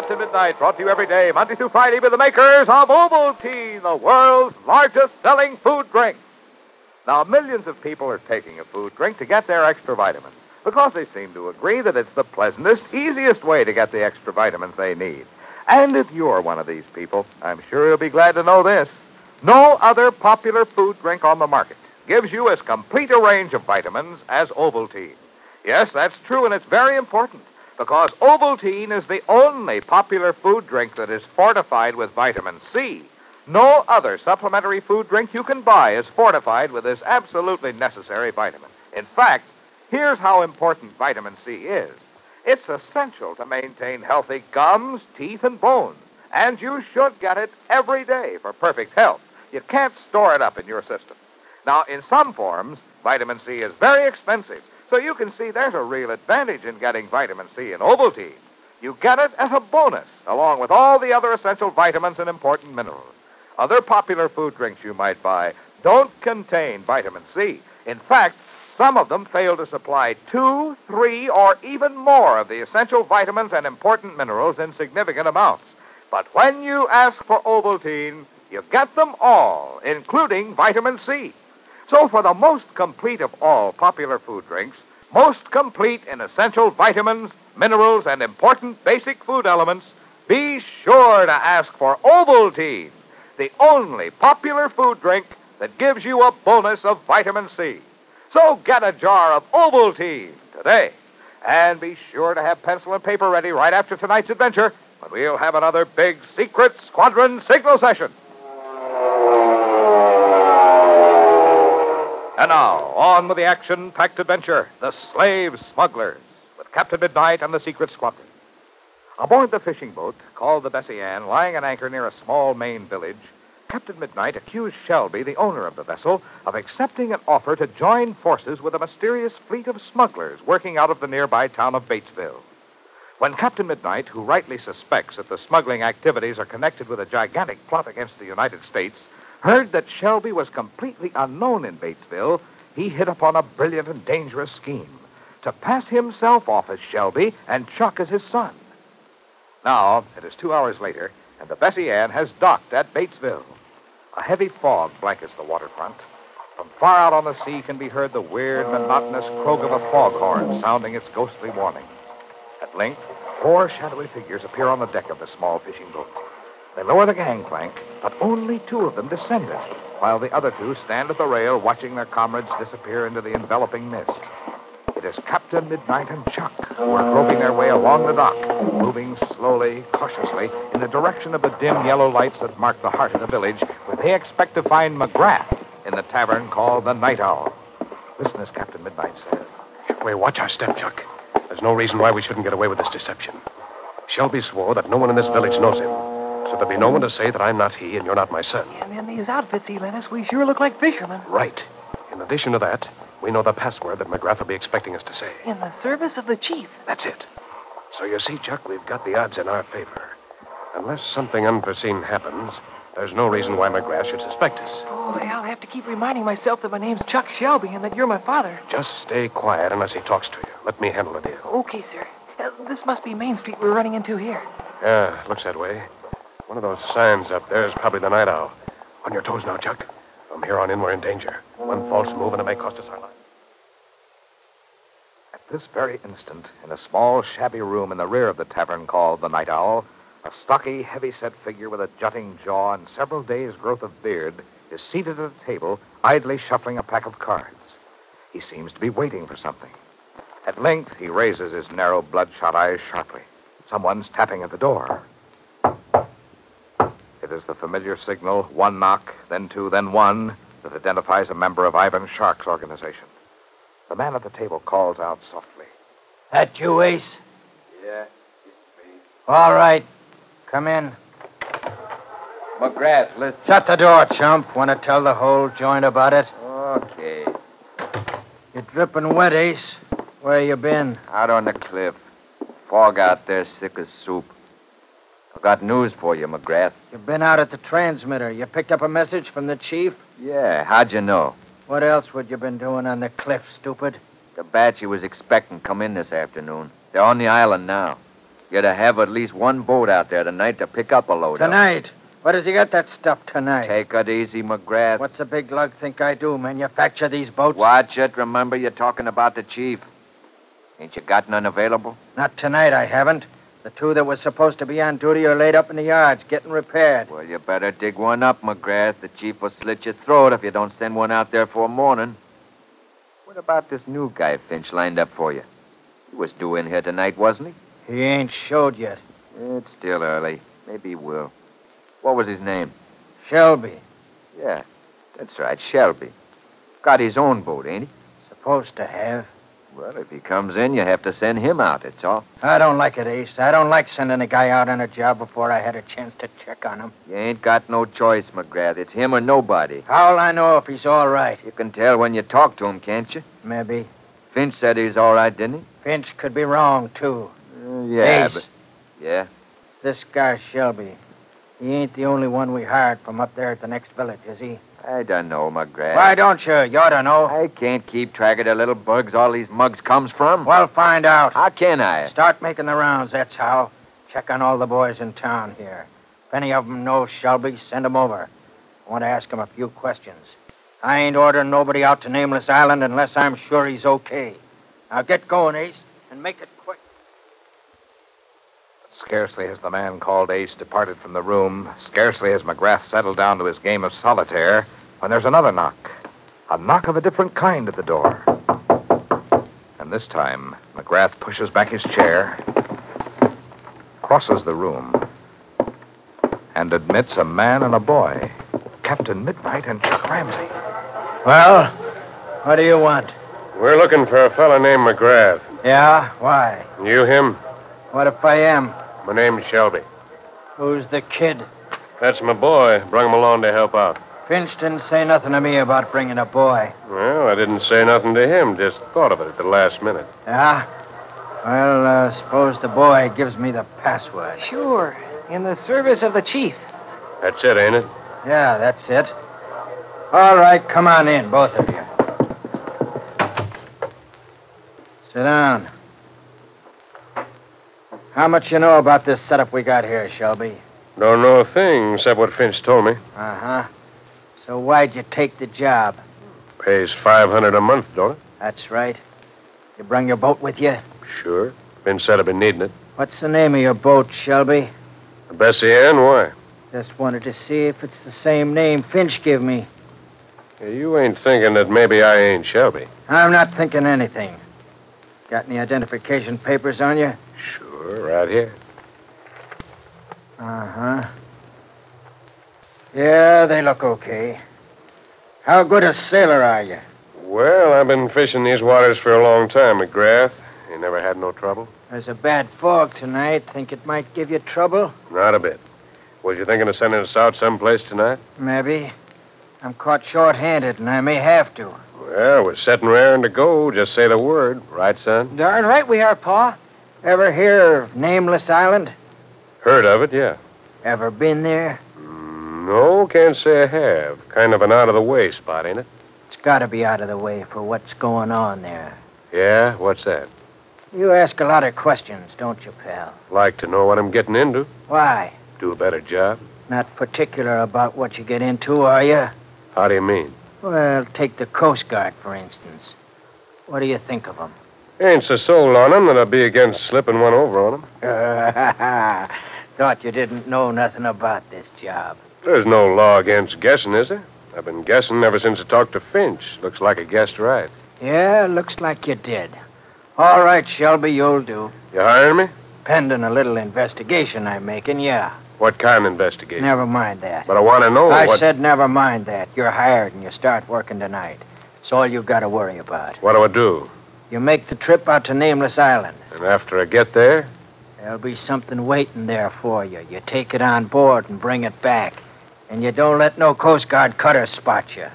Captain Midnight, brought to you every day, Monday through Friday, by the makers of Ovaltine, the world's largest-selling food drink. Now, millions of people are taking a food drink to get their extra vitamins because they seem to agree that it's the pleasantest, easiest way to get the extra vitamins they need. And if you're one of these people, I'm sure you'll be glad to know this. No other popular food drink on the market gives you as complete a range of vitamins as Ovaltine. Yes, that's true, and it's very important, because Ovaltine is the only popular food drink that is fortified with vitamin C. No other supplementary food drink you can buy is fortified with this absolutely necessary vitamin. In fact, here's how important vitamin C is. It's essential to maintain healthy gums, teeth, and bones, and you should get it every day for perfect health. You can't store it up in your system. Now, in some forms, vitamin C is very expensive, so you can see there's a real advantage in getting vitamin C in Ovaltine. You get it as a bonus, along with all the other essential vitamins and important minerals. Other popular food drinks you might buy don't contain vitamin C. In fact, some of them fail to supply 2, 3, or even more of the essential vitamins and important minerals in significant amounts. But when you ask for Ovaltine, you get them all, including vitamin C. So for the most complete of all popular food drinks, most complete in essential vitamins, minerals, and important basic food elements, be sure to ask for Ovaltine, the only popular food drink that gives you a bonus of vitamin C. So get a jar of Ovaltine today. And be sure to have pencil and paper ready right after tonight's adventure, when we'll have another big secret squadron signal session. And now, on with the action-packed adventure, The Slave Smugglers, with Captain Midnight and the Secret Squadron. Aboard the fishing boat, called the Bessie Ann, lying at anchor near a small Maine village, Captain Midnight accused Shelby, the owner of the vessel, of accepting an offer to join forces with a mysterious fleet of smugglers working out of the nearby town of Batesville. When Captain Midnight, who rightly suspects that the smuggling activities are connected with a gigantic plot against the United States, heard that Shelby was completely unknown in Batesville, he hit upon a brilliant and dangerous scheme to pass himself off as Shelby and Chuck as his son. Now, it is 2 hours later, and the Bessie Ann has docked at Batesville. A heavy fog blankets the waterfront. From far out on the sea can be heard the weird, monotonous croak of a foghorn sounding its ghostly warning. At length, 4 shadowy figures appear on the deck of the small fishing boat. They lower the gangplank, but only 2 of them descend it, while the other 2 stand at the rail watching their comrades disappear into the enveloping mist. It is Captain Midnight and Chuck who are groping their way along the dock, moving slowly, cautiously, in the direction of the dim yellow lights that mark the heart of the village, where they expect to find McGrath in the tavern called the Night Owl. Listen as Captain Midnight says. We watch our step, Chuck. There's no reason why we shouldn't get away with this deception. Shelby swore that no one in this village knows him, so there'll be no one to say that I'm not he and you're not my son. And in these outfits he lent us, we sure look like fishermen. Right. In addition to that, we know the password that McGrath will be expecting us to say. In the service of the chief. That's it. So you see, Chuck, we've got the odds in our favor. Unless something unforeseen happens, there's no reason why McGrath should suspect us. Oh, I'll have to keep reminding myself that my name's Chuck Shelby and that you're my father. Just stay quiet unless he talks to you. Let me handle the deal. Okay, sir. This must be Main Street we're running into here. Yeah, looks that way. One of those signs up there is probably the Night Owl. On your toes now, Chuck. From here on in, we're in danger. One false move and it may cost us our life. At this very instant, in a small, shabby room in the rear of the tavern called the Night Owl, a stocky, heavy-set figure with a jutting jaw and several days' growth of beard is seated at a table, idly shuffling a pack of cards. He seems to be waiting for something. At length, he raises his narrow, bloodshot eyes sharply. Someone's tapping at the door. It is the familiar signal, 1 knock, then 2, then 1, that identifies a member of Ivan Shark's organization. The man at the table calls out softly. That you, Ace? Yeah, it's me. All right. Come in. McGrath, listen. Shut the door, chump. Want to tell the whole joint about it? Okay. You're dripping wet, Ace. Where you been? Out on the cliff. Fog out there, sick as soup. I've got news for you, McGrath. You've been out at the transmitter. You picked up a message from the chief? Yeah, how'd you know? What else would you been doing on the cliff, stupid? The batch he was expecting come in this afternoon. They're on the island now. You're to have at least one boat out there tonight to pick up a load of 'em. Tonight. Where does he get that stuff tonight? Take it easy, McGrath. What's the big lug think I do? Manufacture these boats? Watch it. Remember, you're talking about the chief. Ain't you got none available? Not tonight, I haven't. The two that were supposed to be on duty are laid up in the yards, getting repaired. Well, you better dig one up, McGrath. The chief will slit your throat if you don't send one out there for morning. What about this new guy Finch lined up for you? He was due in here tonight, wasn't he? He ain't showed yet. It's still early. Maybe he will. What was his name? Shelby. Yeah, that's right, Shelby. Got his own boat, ain't he? Supposed to have. Well, if he comes in, you have to send him out, that's all. I don't like it, Ace. I don't like sending a guy out on a job before I had a chance to check on him. You ain't got no choice, McGrath. It's him or nobody. How'll I know if he's all right? You can tell when you talk to him, can't you? Maybe. Finch said he's all right, didn't he? Finch could be wrong, too. Yeah, Ace. but... Yeah? This guy, Shelby, he ain't the only one we hired from up there at the next village, is he? I don't know, McGrath. Why don't you? You ought to know. I can't keep track of the little bugs all these mugs comes from. Well, find out. How can I? Start making the rounds, that's how. Check on all the boys in town here. If any of them know Shelby, send them over. I want to ask him a few questions. I ain't ordering nobody out to Nameless Island unless I'm sure he's okay. Now get going, Ace, and make it quick. Scarcely has the man called Ace departed from the room, scarcely has McGrath settled down to his game of solitaire, when there's another knock. A knock of a different kind at the door. And this time, McGrath pushes back his chair, crosses the room, and admits a man and a boy, Captain Midnight and Chuck Ramsey. Well, what do you want? We're looking for a fella named McGrath. Yeah? Why? You him? What if I am? My name's Shelby. Who's the kid? That's my boy. Brung him along to help out. Finch didn't say nothing to me about bringing a boy. Well, I didn't say nothing to him. Just thought of it at the last minute. Yeah? Well, suppose the boy gives me the password. Sure. In the service of the chief. That's it, ain't it? Yeah, that's it. All right, come on in, both of you. Sit down. How much you know about this setup we got here, Shelby? Don't know a thing except what Finch told me. Uh-huh. So why'd you take the job? Pays $500 a month, don't it? That's right. You bring your boat with you? Sure. Finch said I've been needing it. What's the name of your boat, Shelby? The Bessie Ann, why? Just wanted to see if it's the same name Finch give me. Hey, you ain't thinking that maybe I ain't Shelby. I'm not thinking anything. Got any identification papers on you? Sure, right here. Uh-huh. Yeah, they look okay. How good a sailor are you? Well, I've been fishing these waters for a long time, McGrath. You never had no trouble? There's a bad fog tonight. Think it might give you trouble? Not a bit. Was you thinking of sending us out someplace tonight? Maybe. I'm caught short-handed, and I may have to. Well, we're setting raring to go. Just say the word. Right, son? Darn right we are, Pa. Ever hear of Nameless Island? Heard of it, yeah. Ever been there? No, can't say I have. Kind of an out-of-the-way spot, ain't it? It's got to be out of the way for what's going on there. Yeah? What's that? You ask a lot of questions, don't you, pal? Like to know what I'm getting into. Why? Do a better job. Not particular about what you get into, are you? How do you mean? Well, take the Coast Guard, for instance. What do you think of them? Ain't so sold on 'em that I'd be against slipping one over on 'em. Thought you didn't know nothing about this job. There's no law against guessing, is there? I've been guessing ever since I talked to Finch. Looks like I guessed right. Yeah, looks like you did. All right, Shelby, you'll do. You hiring me? Pending a little investigation I'm making, yeah. What kind of investigation? Never mind that. But I want to know I said never mind that. You're hired and you start working tonight. It's all you got to worry about. What do I do? You make the trip out to Nameless Island. And after I get there? There'll be something waiting there for you. You take it on board and bring it back. And you don't let no Coast Guard cutter spot you.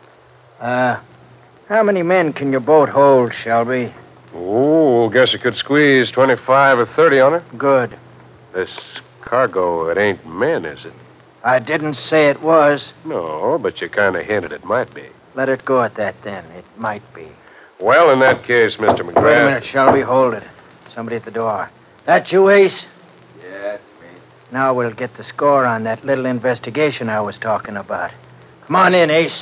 How many men can your boat hold, Shelby? Oh, guess I could squeeze 25 or 30 on her. Good. This cargo, it ain't men, is it? I didn't say it was. No, but you kind of hinted it might be. Let it go at that, then. It might be. Well, in that case, Mr. McGrath... Wait a minute, Shelby. Hold it. Somebody at the door. That you, Ace? Now we'll get the score on that little investigation I was talking about. Come on in, Ace.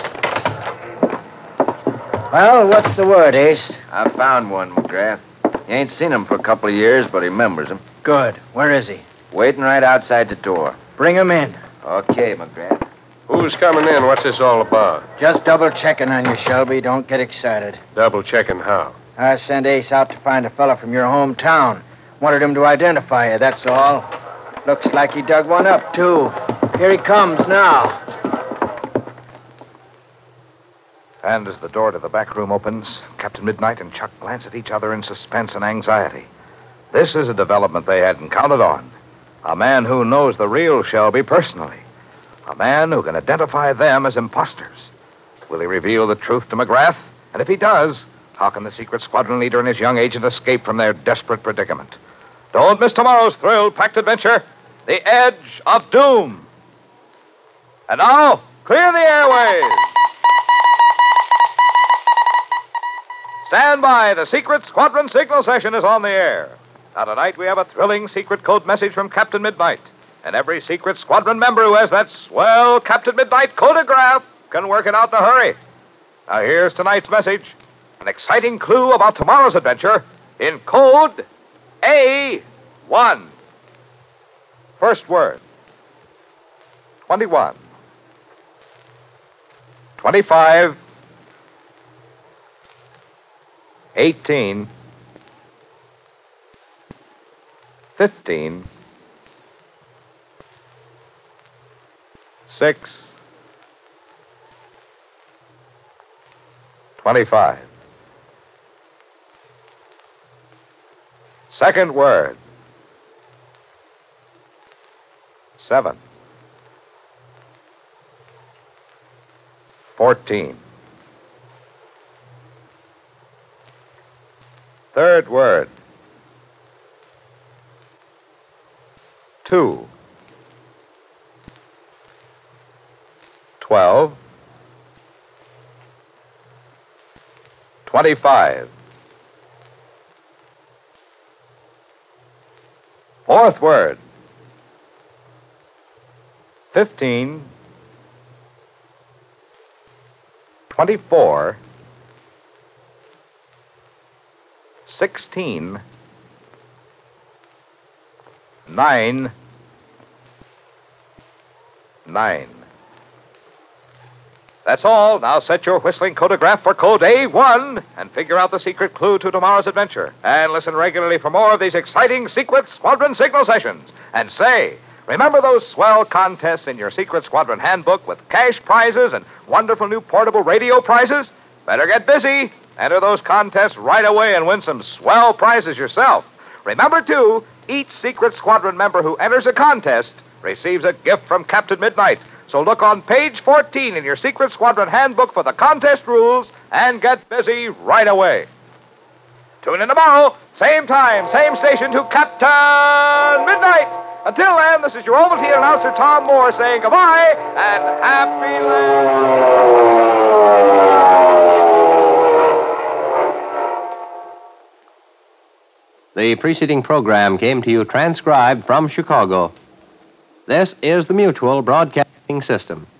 Well, what's the word, Ace? I found one, McGrath. He ain't seen him for a couple of years, but he remembers him. Good. Where is he? Waiting right outside the door. Bring him in. Okay, McGrath. Who's coming in? What's this all about? Just double-checking on you, Shelby. Don't get excited. Double-checking how? I sent Ace out to find a fella from your hometown. Wanted him to identify you, that's all. Looks like he dug one up, too. Here he comes now. And as the door to the back room opens, Captain Midnight and Chuck glance at each other in suspense and anxiety. This is a development they hadn't counted on. A man who knows the real Shelby personally. A man who can identify them as imposters. Will he reveal the truth to McGrath? And if he does, how can the secret squadron leader and his young agent escape from their desperate predicament? Don't miss tomorrow's thrill-packed adventure, The Edge of Doom. And now, clear the airways. Stand by. The Secret Squadron signal session is on the air. Now, tonight we have a thrilling secret code message from Captain Midnight. And every Secret Squadron member who has that swell Captain Midnight codograph can work it out in a hurry. Now, here's tonight's message. An exciting clue about tomorrow's adventure in code A1. First word. 21. 25. 18. 15. 6. 25. Second word. 7. 14. Third word. 2. 12. 25. Fourth word. 15. 24. 16. 9. 9. That's all. Now set your whistling codograph for code A1 and figure out the secret clue to tomorrow's adventure. And listen regularly for more of these exciting Secret Squadron signal sessions. And say, remember those swell contests in your Secret Squadron handbook with cash prizes and wonderful new portable radio prizes? Better get busy. Enter those contests right away and win some swell prizes yourself. Remember, too, each Secret Squadron member who enters a contest receives a gift from Captain Midnight. So look on page 14 in your Secret Squadron handbook for the contest rules and get busy right away. Tune in tomorrow, same time, same station to Captain Midnight. Until then, this is your Ovaltine announcer Tom Moore saying goodbye and happy The preceding program came to you transcribed from Chicago. This is the Mutual Broadcasting System.